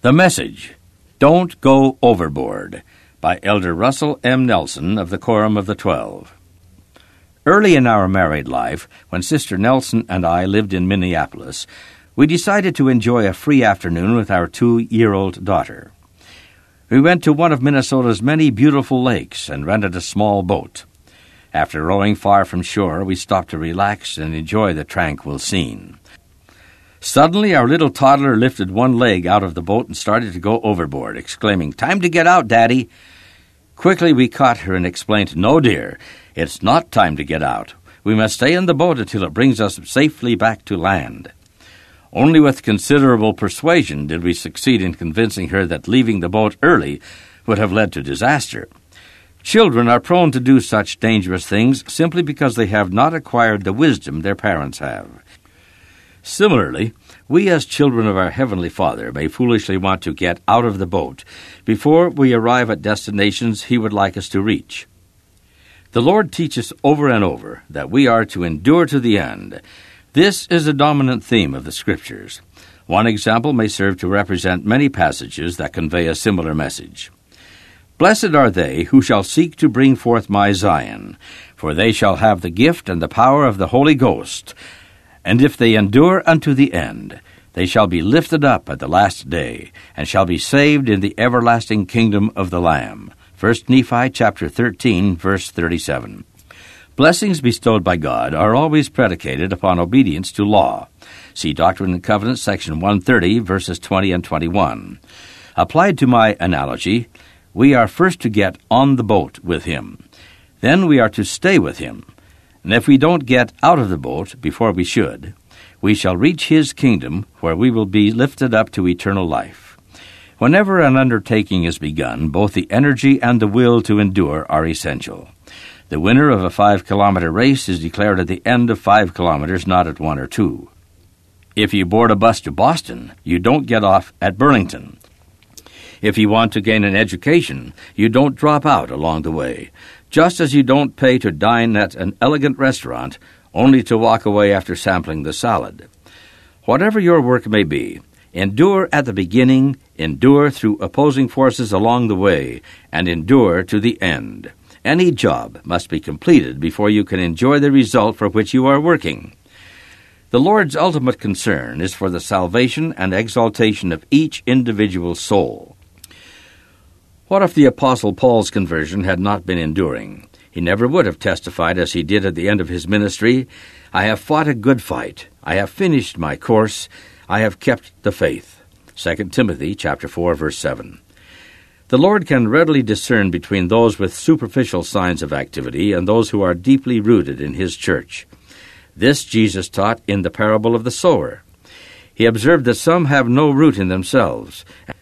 The Message, Don't Go Overboard, by Elder Russell M. Nelson of the Quorum of the 12. Early in our married life, when Sister Nelson and I lived in Minneapolis, we decided to enjoy a free afternoon with our 2-year-old daughter. We went to one of Minnesota's many beautiful lakes and rented a small boat. After rowing far from shore, we stopped to relax and enjoy the tranquil scene. Suddenly, our little toddler lifted one leg out of the boat and started to go overboard, exclaiming, "Time to get out, Daddy!" Quickly we caught her and explained, "No, dear, it's not time to get out. We must stay in the boat until it brings us safely back to land." Only with considerable persuasion did we succeed in convincing her that leaving the boat early would have led to disaster. Children are prone to do such dangerous things simply because they have not acquired the wisdom their parents have. Similarly, we as children of our Heavenly Father may foolishly want to get out of the boat before we arrive at destinations He would like us to reach. The Lord teaches over and over that we are to endure to the end. This is a dominant theme of the Scriptures. One example may serve to represent many passages that convey a similar message. "Blessed are they who shall seek to bring forth my Zion, for they shall have the gift and the power of the Holy Ghost. And if they endure unto the end, they shall be lifted up at the last day, and shall be saved in the everlasting kingdom of the Lamb." 1 Nephi chapter 13, verse 37. Blessings bestowed by God are always predicated upon obedience to law. See Doctrine and Covenants, section 130, verses 20 and 21. Applied to my analogy, we are first to get on the boat with Him. Then we are to stay with Him. And if we don't get out of the boat before we should, we shall reach His kingdom, where we will be lifted up to eternal life. Whenever an undertaking is begun, both the energy and the will to endure are essential. The winner of a 5-kilometer race is declared at the end of 5 kilometers, not at 1 or 2. If you board a bus to Boston, you don't get off at Burlington. If you want to gain an education, you don't drop out along the way, just as you don't pay to dine at an elegant restaurant only to walk away after sampling the salad. Whatever your work may be, endure at the beginning, endure through opposing forces along the way, and endure to the end. Any job must be completed before you can enjoy the result for which you are working. The Lord's ultimate concern is for the salvation and exaltation of each individual soul. What if the Apostle Paul's conversion had not been enduring? He never would have testified as he did at the end of his ministry, "I have fought a good fight. I have finished my course. I have kept the faith." 2 Timothy chapter 4, verse 7. The Lord can readily discern between those with superficial signs of activity and those who are deeply rooted in His church. This Jesus taught in the parable of the sower. He observed that some have no root in themselves,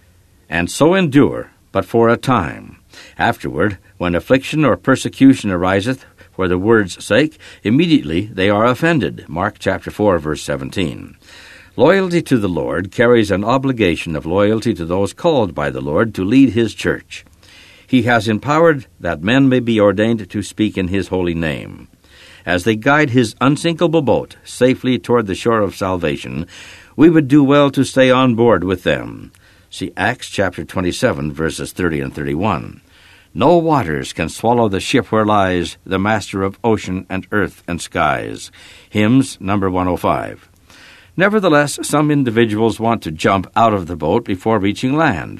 and so endure but for a time. Afterward, when affliction or persecution ariseth for the word's sake, immediately they are offended. Mark chapter 4, verse 17. Loyalty to the Lord carries an obligation of loyalty to those called by the Lord to lead His church. He has empowered that men may be ordained to speak in His holy name. As they guide His unsinkable boat safely toward the shore of salvation, we would do well to stay on board with them. See Acts chapter 27, verses 30 and 31. No waters can swallow the ship where lies the Master of ocean and earth and skies. Hymns number 105. Nevertheless, some individuals want to jump out of the boat before reaching land.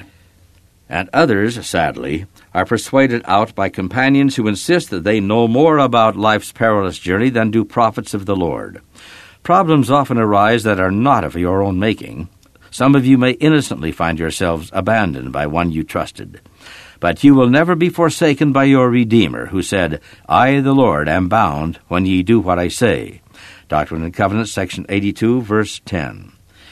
And others, sadly, are persuaded out by companions who insist that they know more about life's perilous journey than do prophets of the Lord. Problems often arise that are not of your own making. Some of you may innocently find yourselves abandoned by one you trusted. But you will never be forsaken by your Redeemer, who said, "I, the Lord, am bound when ye do what I say." Doctrine and Covenants, section 82, verse 10.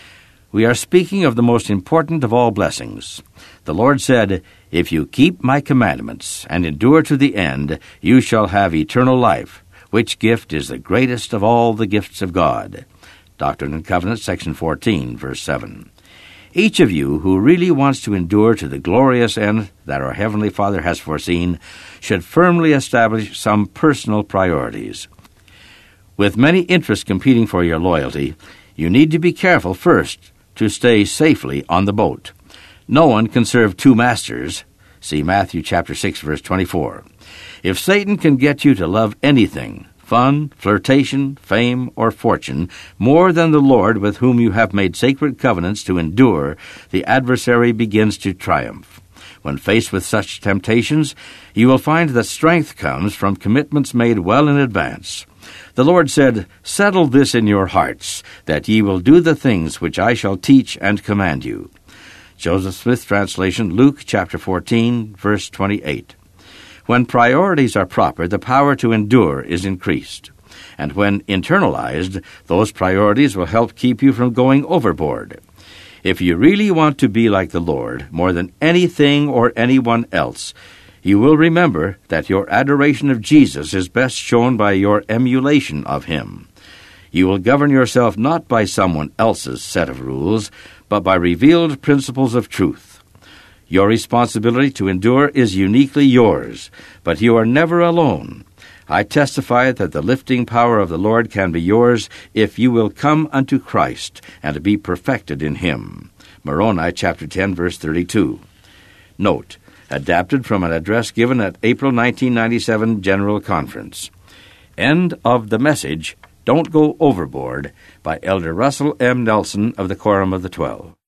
We are speaking of the most important of all blessings. The Lord said, "If you keep my commandments and endure to the end, you shall have eternal life, which gift is the greatest of all the gifts of God." Doctrine and Covenants, section 14, verse 7. Each of you who really wants to endure to the glorious end that our Heavenly Father has foreseen should firmly establish some personal priorities. With many interests competing for your loyalty, you need to be careful first to stay safely on the boat. No one can serve two masters. See Matthew chapter 6, verse 24. If Satan can get you to love anything, fun, flirtation, fame, or fortune, more than the Lord with whom you have made sacred covenants to endure, the adversary begins to triumph. When faced with such temptations, you will find that strength comes from commitments made well in advance. The Lord said, "Settle this in your hearts, that ye will do the things which I shall teach and command you." Joseph Smith translation, Luke chapter 14, verse 28. When priorities are proper, the power to endure is increased. And when internalized, those priorities will help keep you from going overboard. If you really want to be like the Lord, more than anything or anyone else, you will remember that your adoration of Jesus is best shown by your emulation of him. You will govern yourself not by someone else's set of rules, but by revealed principles of truth. Your responsibility to endure is uniquely yours, but you are never alone. I testify that the lifting power of the Lord can be yours if you will come unto Christ and be perfected in him. Moroni chapter 10, verse 32. Note, adapted from an address given at April 1997 General Conference. End of the message, Don't Go Overboard, by Elder Russell M. Nelson of the Quorum of the 12.